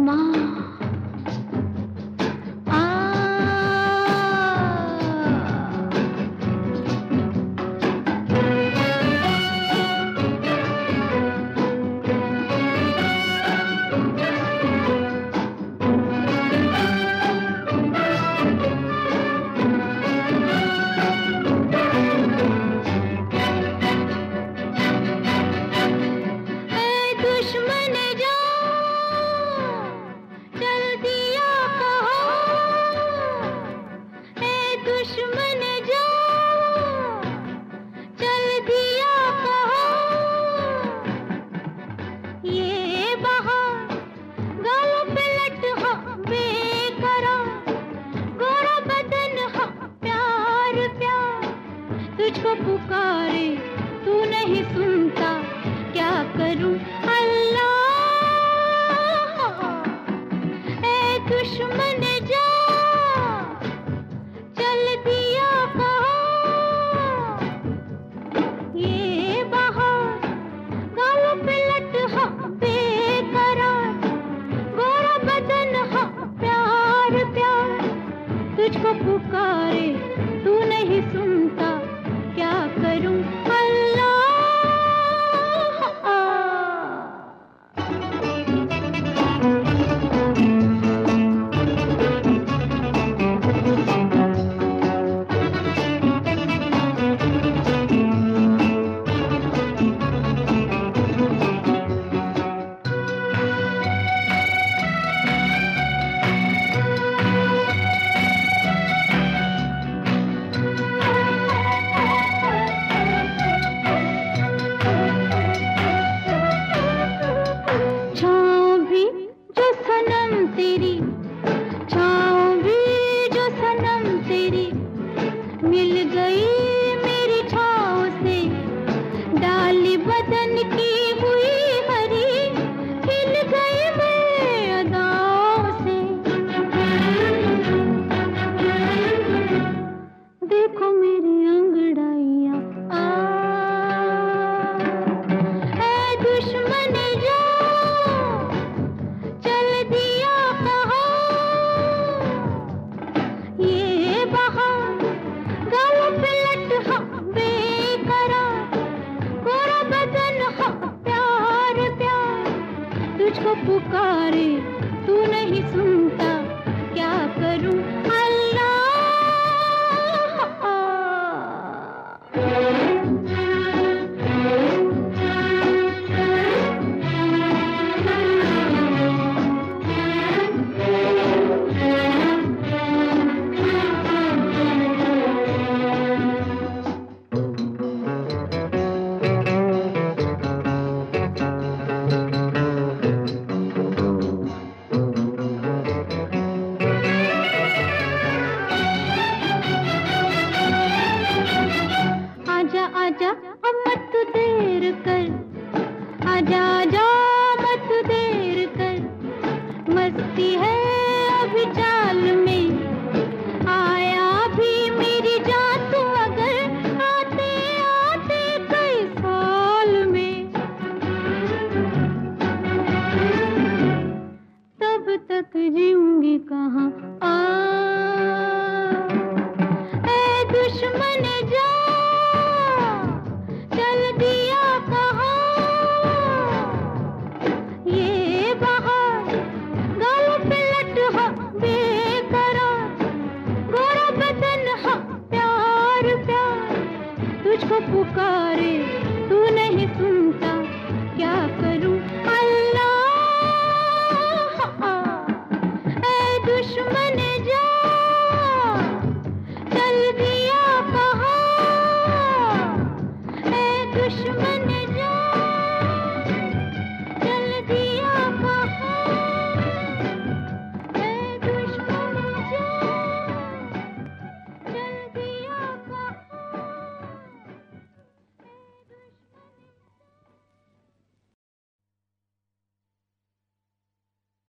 तुझको पुकारे तू नहीं सुनता, क्या करूं अल्लाह। ए दुश्मन जा चल दिया कहाँ, ये बहार गालों पे लट हाँ बेकरार, गोरा बदन हाँ प्यार प्यार। तुझको पुकारे तू नहीं सुनता, क्या करूं अल्लाह। तेरी छाँव भी जो सनम तेरी, मिल गई मेरी छाँव से डाली बदन की हुई हरी, खिल गई मैं अदाओं से। देखो मेरी अंगड़ाइयाँ ऐ दुश्मन जा चल दिया तुझको पुकारे तू नहीं सुनता, क्या करूं अल्लाह। आजा आजा अब मत देर कर, आजा आजा मत देर कर, मस्ती है अभी चाल में, आया भी मेरी जान तू अगर आते आते कई साल में। तब तक जीऊंगी कहाँ